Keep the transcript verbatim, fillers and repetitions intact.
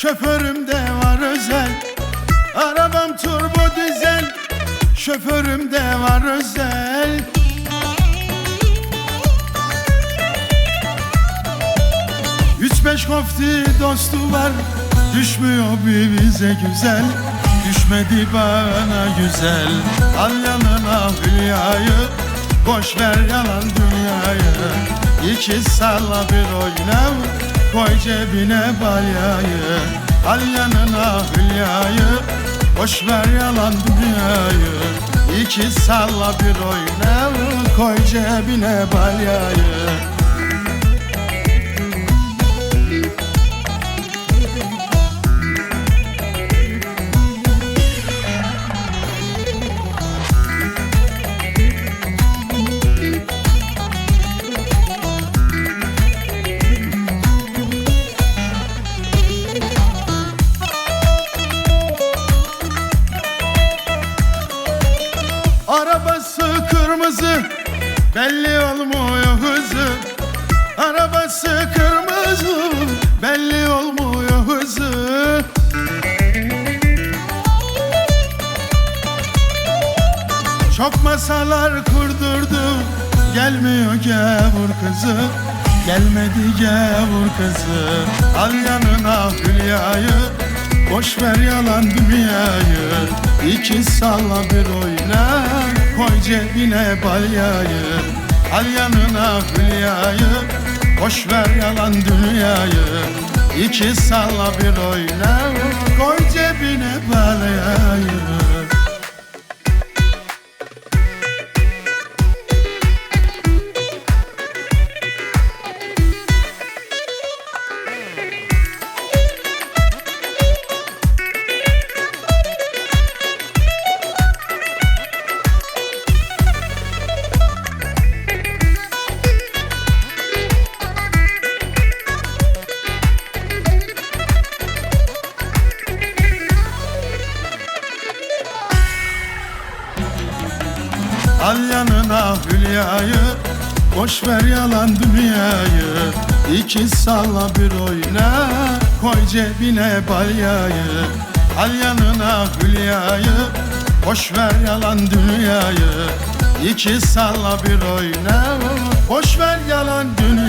Şoförümde var özel, arabam turbo dizel. Şoförümde var özel. Üç beş kofti dostu var, düşmüyor bir bize güzel. Düşmedi bana güzel. Al yanına Hülya'yı, boş ver yalan dünyayı. İki salla bir oyna, koy cebine balyayı. Al yanına Hülya'yı, boş ver yalan dünyayı. İki salla bir oyna, koy cebine balyayı. Arabası kırmızı, belli olmuyor hızı. Arabası kırmızı, belli olmuyor hızı. Çok masalar kurdurdu, gelmiyor gavur kızı. Gelmedi gavur kızı. Al yanına Hülya'yı, boş ver yalan dünyayı. İki salla bir oyna, koy cebine balyayı. Al yanına Hülya'yı, boş ver yalan dünyayı. İki salla bir oyna, koy cebine balyayı. Al yanına Hülya'yı, boş ver yalan dünyayı. İki salla bir oyna, koy cebine balyayı. Al yanına Hülya'yı, boş ver yalan dünyayı. İki salla bir oyna, boş ver yalan dünyayı.